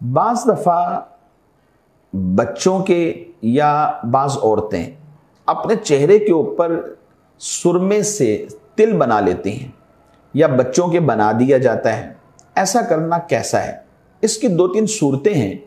बाज़ दफ़ा बच्चों के या बाज़ औरतें अपने चेहरे के ऊपर सुरमे से तिल बना लेती हैं या बच्चों के बना दिया जाता है। ऐसा करना कैसा है? इसकी दो तीन सूरतें हैं।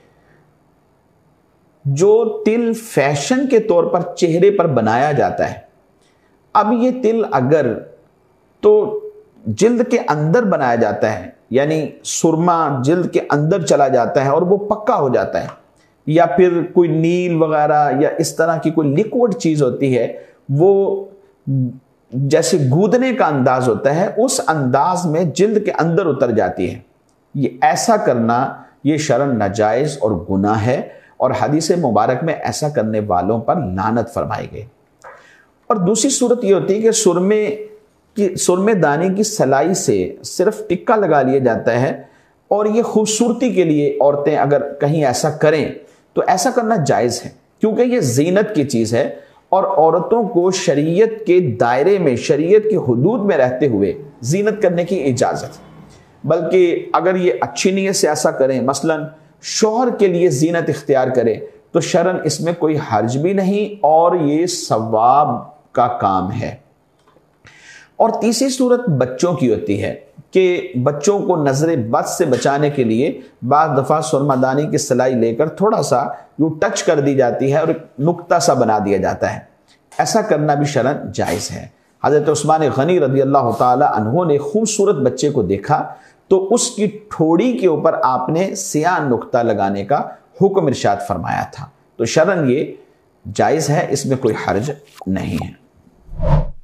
जो तिल फैशन के तौर पर चेहरे पर बनाया जाता है, अब ये तिल अगर तो जिल्द के अंदर बनाया जाता है, यानी सुरमा जिल्द के अंदर चला जाता है और वो पक्का हो जाता है, या फिर कोई नील वगैरह या इस तरह की कोई लिक्विड चीज़ होती है, वो जैसे गूदने का अंदाज होता है, उस अंदाज में जिल्द के अंदर उतर जाती है। ये ऐसा करना ये शरन नाजायज़ और गुनाह है और हदीस मुबारक में ऐसा करने वालों पर लानत फरमाई गई। और दूसरी सूरत ये होती है कि सुरमेदानी की सलाई से सिर्फ टिक्का लगा लिया जाता है और ये खूबसूरती के लिए औरतें अगर कहीं ऐसा करें तो ऐसा करना जायज़ है, क्योंकि ये ज़ीनत की चीज़ है और औरतों को शरीयत के दायरे में, शरीयत की हुदूद में रहते हुए ज़ीनत करने की इजाज़त है। बल्कि अगर ये अच्छी नीयत से ऐसा करें, मसलन शौहर के लिए ज़ीनत इख्तियार करें, तो शरन इसमें कोई हर्ज भी नहीं और ये सवाब का काम है। और तीसरी सूरत बच्चों की होती है कि बच्चों को नज़र बद से बचाने के लिए बाज़ दफ़ा सुरमादानी की सलाई लेकर थोड़ा सा यूँ टच कर दी जाती है और नुक्ता सा बना दिया जाता है। ऐसा करना भी शरन जायज़ है। हज़रत उस्मान गनी रज़ी अल्लाह ताला अन्हु ने खूबसूरत बच्चे को देखा तो उसकी ठोड़ी के ऊपर आपने सियाह नुक्ता लगाने का हुक्म इरशाद फरमाया था। तो शरन ये जायज़ है, इसमें कोई हर्ज नहीं है।